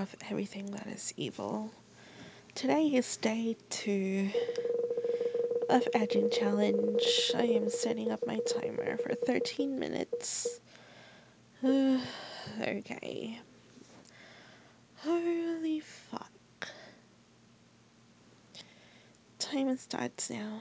of everything that is evil. Today is day 2 of Edging Challenge. I am setting up my timer for 13 minutes. Okay. Holy fuck. Timer starts now.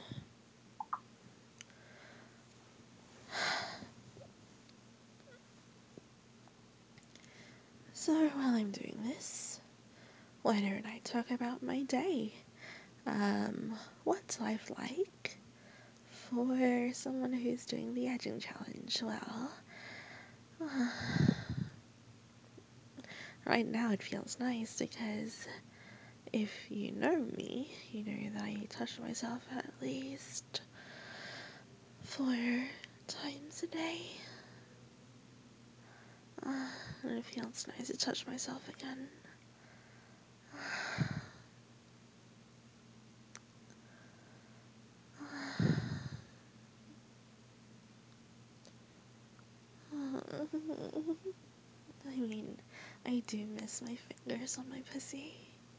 So while I'm doing this, why don't I talk about my day? What's life like for someone who's doing the Edging Challenge? Well, right now it feels nice because if you know me, you know that I touch myself at least 4 times a day. And it feels nice to touch myself again. I mean, I do miss my fingers on my pussy.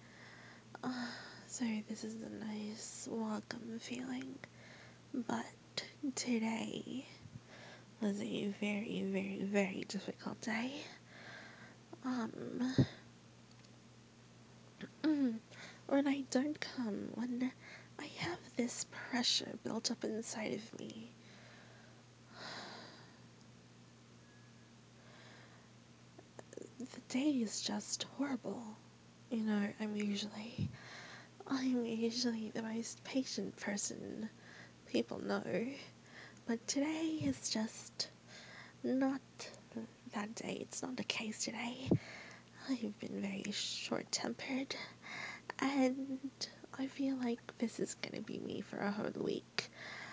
So this is a nice, welcome feeling. But today was a very, very, very difficult day. When I don't come, when I have this pressure built up inside of me, the day is just horrible. You know, I'm usually the most patient person people know, but today is just not that day. It's not the case today. I've been very short-tempered, and I feel like this is gonna be me for a whole week.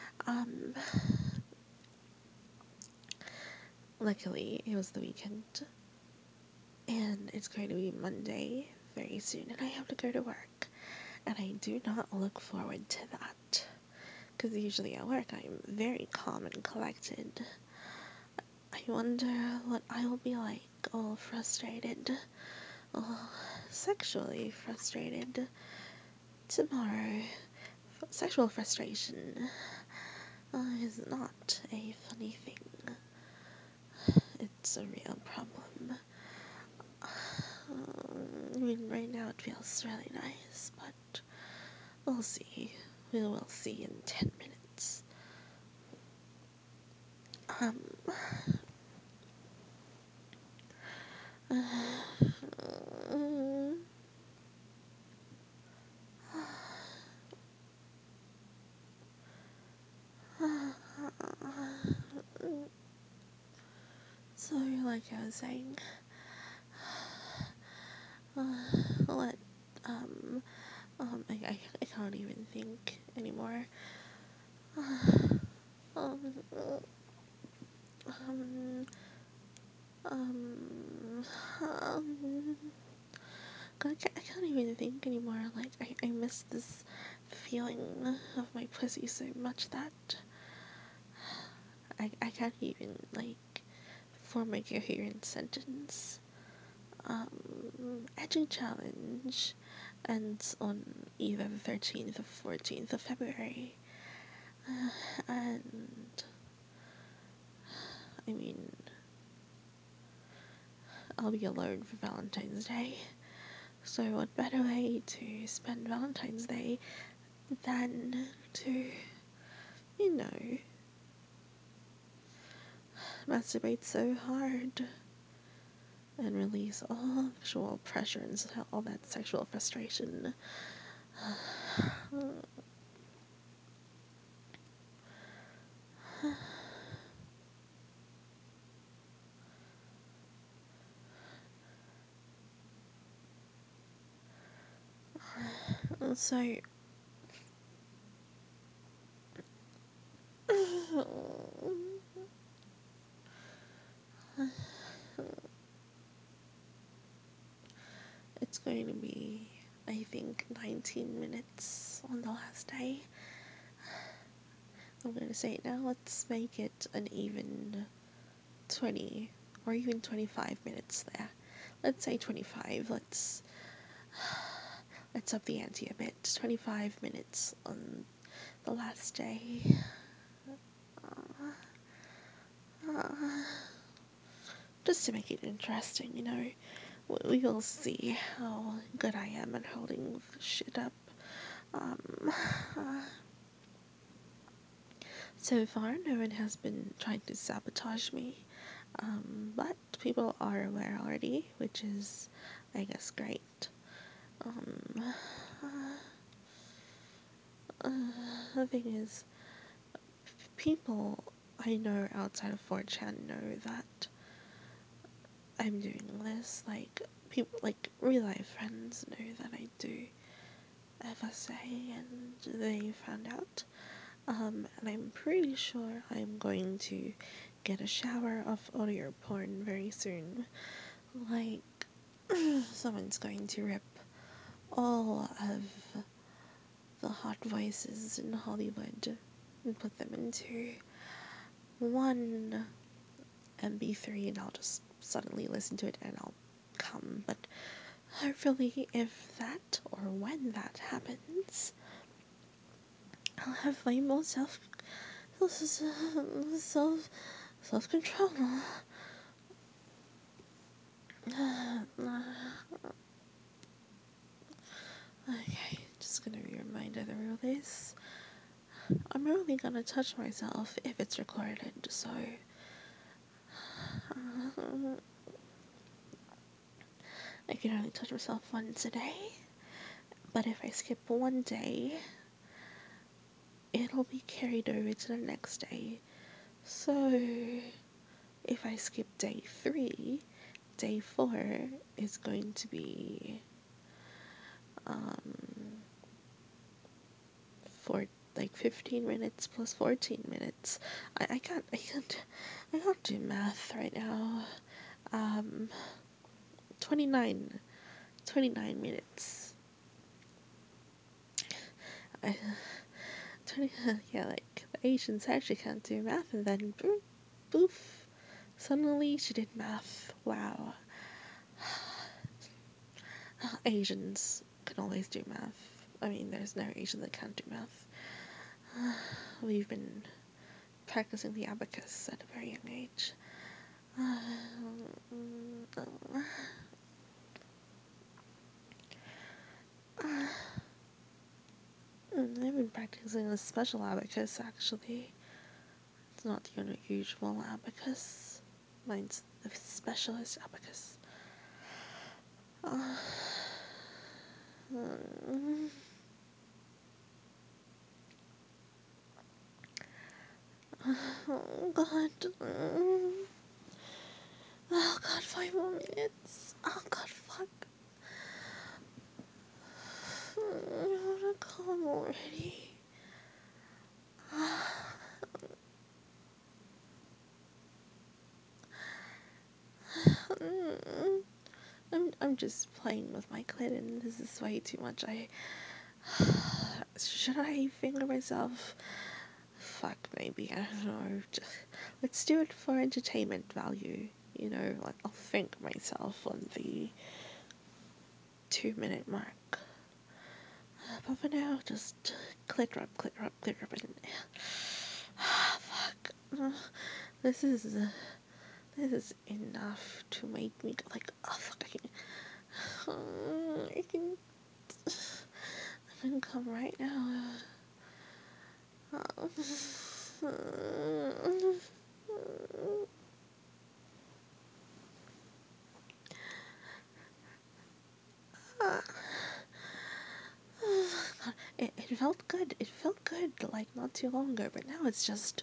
Luckily, it was the weekend, and it's going to be Monday very soon, and I have to go to work, and I do not look forward to that, because usually at work I'm very calm and collected. I wonder what I will be like, all frustrated, all sexually frustrated tomorrow. Sexual frustration is not a funny thing. It's a real problem. I mean, right now it feels really nice, but we'll see. We will see in 10 minutes. Um, so, like I was saying, what, I can't even think anymore. Um, um, um, um, I can't even think anymore. Like, I miss this feeling of my pussy so much that I can't even, like, form a coherent sentence. Edging Challenge ends on either the 13th or 14th of February. And, I mean, I'll be alone for Valentine's Day. So what better way to spend Valentine's Day than to, you know, masturbate so hard and release all sexual pressure and all that sexual frustration. So, it's going to be, I think, 19 minutes on the last day. I'm going to say it now. Let's make it an even 20 or even 25 minutes there. Let's say 25. Let's let's up the ante a bit. 25 minutes on the last day. Just to make it interesting, you know. We will see how good I am at holding shit up. Um, so far, no one has been trying to sabotage me, but people are aware already, which is, I guess, great. Um, the thing is, people I know outside of 4chan know that I'm doing this. Like, people, like, real life friends know that I do FSA, and they found out. And I'm pretty sure I'm going to get a shower of audio porn very soon. Like, someone's going to rip all of the hot voices in Hollywood and put them into one MP3, and I'll just suddenly listen to it and I'll come. But hopefully, if that or when that happens, I'll have way more self self control. Okay, just gonna be reminded of all this. I'm only gonna touch myself if it's recorded, so I can only touch myself once a day. But if I skip one day, it'll be carried over to the next day. So if I skip day 3, day 4 is going to be for like 15 minutes plus 14 minutes. I can't do math right now. Um, 29, 29 minutes. I, 20, yeah, like the Asians actually can't do math, and then boof, suddenly she did math. Wow. Asians can always do math. I mean, there's no Asian that can't do math. We've been practicing the abacus at a very young age. I've been practicing a special abacus actually. It's not the unusual abacus. Mine's the specialist abacus. Oh god. Oh god, 5 more minutes. Oh god, fuck. I wanna come already. I'm just playing with my clit, and this is way too much. Should I finger myself? Fuck, maybe, I don't know. Just, let's do it for entertainment value. You know, like, I'll finger myself on the 2 minute mark. But for now, just clit rub, clit rub, clit rub, and fuck. This is enough to make me go like, oh fuck, I can come right now. It felt good. It felt good like not too long ago, but now it's just,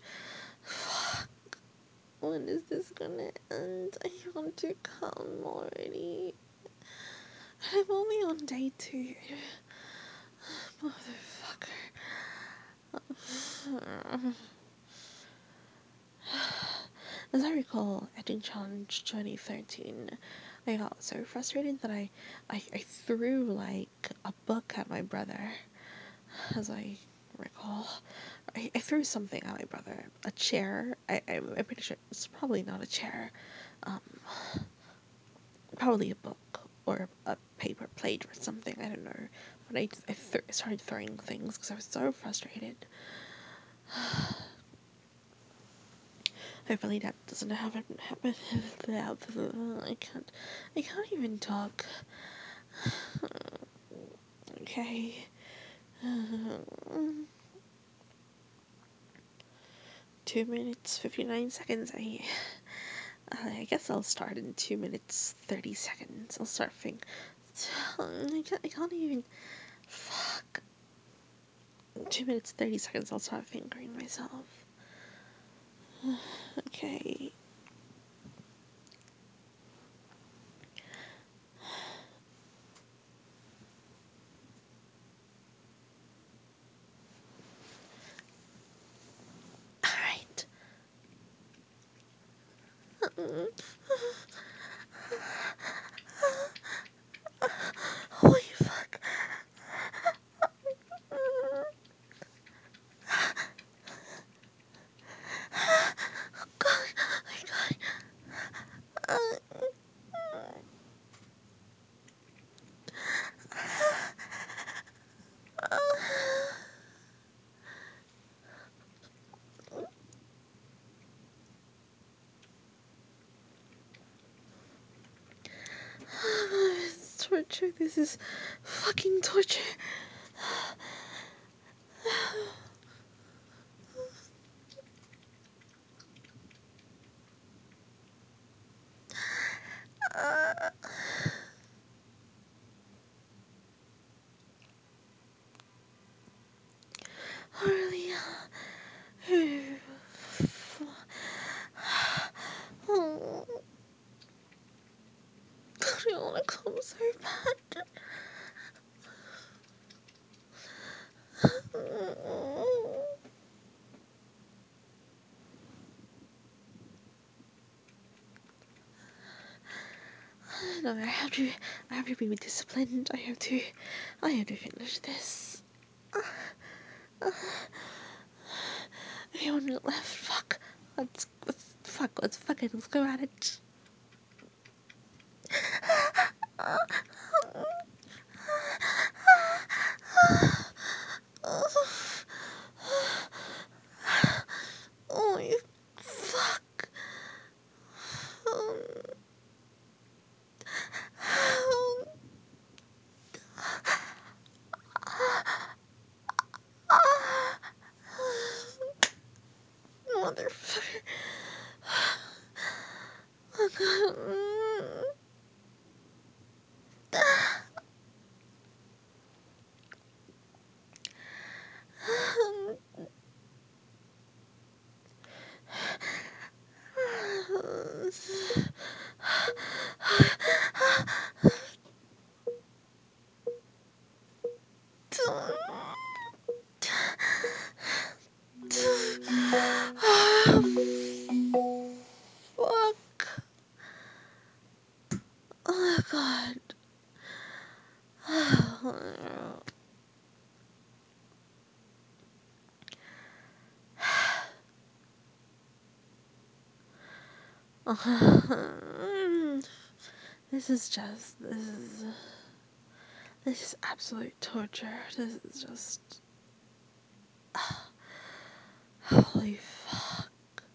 when is this gonna end? I want to come already. I'm only on day 2. Motherfucker. As I recall, at Eating Challenge 2013, I got so frustrated that I threw like a book at my brother. As I recall, I threw something at my brother. A chair. I'm pretty sure it's probably not a chair. Um, Probably a book or a paper plate or something. I don't know. But I started throwing things because I was so frustrated. Hopefully that doesn't happen. I can't even talk. Okay. 2 minutes 59 seconds. I guess I'll start in 2 minutes 30 seconds. I'll start I can't even. Fuck. 2 minutes 30 seconds. I'll start fingering myself. Okay. All right. Holy fuck. This is torture. This is fucking torture. Harley. Oh, I want to come so bad. No, I have to be disciplined. I have to finish this. Okay, 1 minute left. Fuck. Let's go at it. Oh, you fuck. Motherfucker. Fuck. Oh god. This is just this is absolute torture. This is just holy fuck.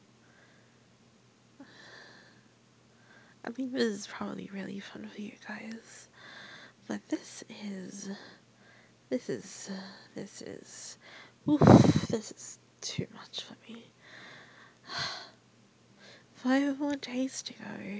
I mean, this is probably really fun for you guys, but this is oof, this is too much for me. 5 more days to go.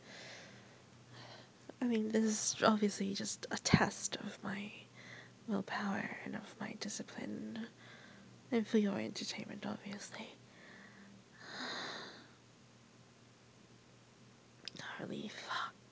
I mean, this is obviously just a test of my willpower and of my discipline, and for your entertainment, obviously. Holy fuck.